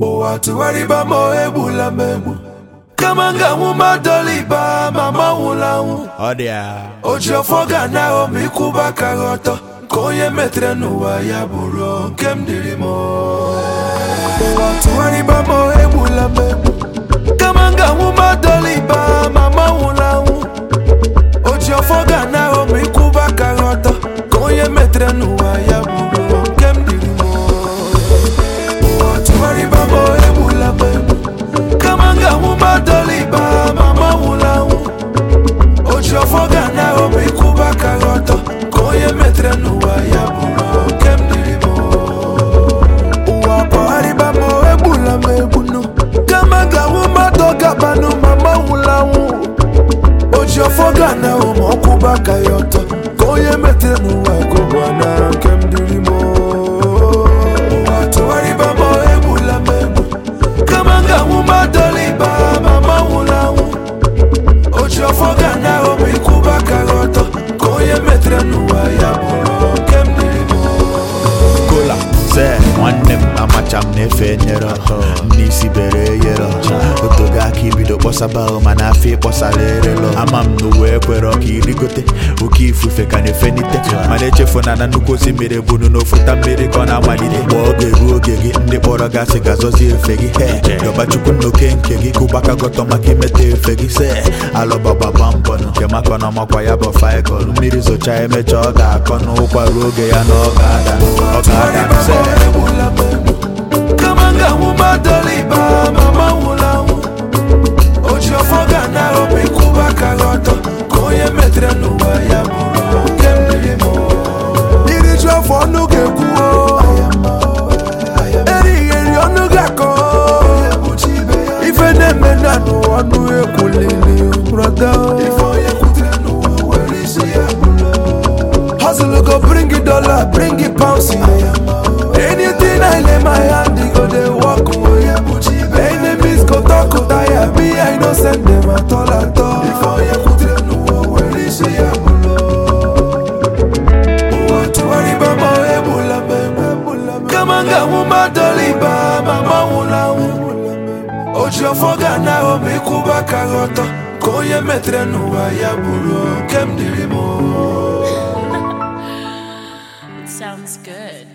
ụwa tụgharịba ma ọ egbula m egbu kama nganwụ madoliba mama nwụlanwụ o ji ọfọ ga na ọma ịkwụba aka gị ọtọ ka onye metere n'ụwa ya bụrụ nke m dịrị m ụwa tụgharịba ma ọ egbula m egbu kama nganwụ madoliba mama nwụlanwụ o ji ọfọ ga na ọma ịkwụba aka gị ọtọ ka onye metere n'ụwa ya bụrụ nke m dịrị m ụwa tụgharịba ma ọ egbula m egbu kama nganwụ madoliba mama nwụlanwụ o ji ọfọ ga na ọma ịkwụba aka gị ọtọ ka onye metere n'ụwa ya bụrụ nke m dịrị m ụwa kpọgharịba ma ọ egbula m egbunu kama nganwụ mmadụ gabanụ mama nwụlanwụ o ji ọfọ ga na ọma ọkwụba aka ya ọtọ ka onye metere n'ụwa ka ụwa na nke m dịrị m ụwa tụgharịba ma ọ egbula m egbu kama nganwụ madoliba mama nwụlanwụ o ji ọfọ ga na ọma ịkwụba aka gị ọtọ ka onye metere n'ụwa ya bụrụ nke m dịrị m kola se nwanne m amacha m na-efe nyere n'isi bere eyere otogo aka ibido kpọsaba mana afọ ịkpọsara erelo ama m n'ụwa ekwere ka irigote oke ifufe ka na-efenite mana echefuna na nnukwu osimiri bunu n'ofuta mmiri ka ọ na-amalite mgbe oge ruo oge gị ndị kpọrọ gasị ga-azọzi efe gị yọbachukwu n'oke nke gị kụbaka gọtọ maka imeta efe gị se alọbagbaba mbọ nke maka na ọmakwa ya bụ faịkọl mmiri zocha emecha ọ ga-akọ n'ụkwa ruo oge ya na ọ ga-ada se kama nganwụ madoliba mama nwụlanwụ o ji ọfọ ga na ọma ịkwụba aka gị ọtọ ka onye metere n'ụwa ya bụrụ nke m dịrị m iri ji ọfọ ọnụ ga-ekwu erighị eri ọnụ ga-akọ ife na-eme na n'ụwa ọnụ ekwulili brọda hustle go bring it dollar bring it pounds anything I lay my hand it go dey work enemies go talk tire me I no send them at all at all ụwa tụgharịba ma ọ egbula m egbu kama nganwụ madoliba mama nwụlanwụ o ji ọfọ ga na ọma ịkwụba aka gị ọtọ ka onye metere n'ụwa ya bụrụ nke m dịrị m Sounds good.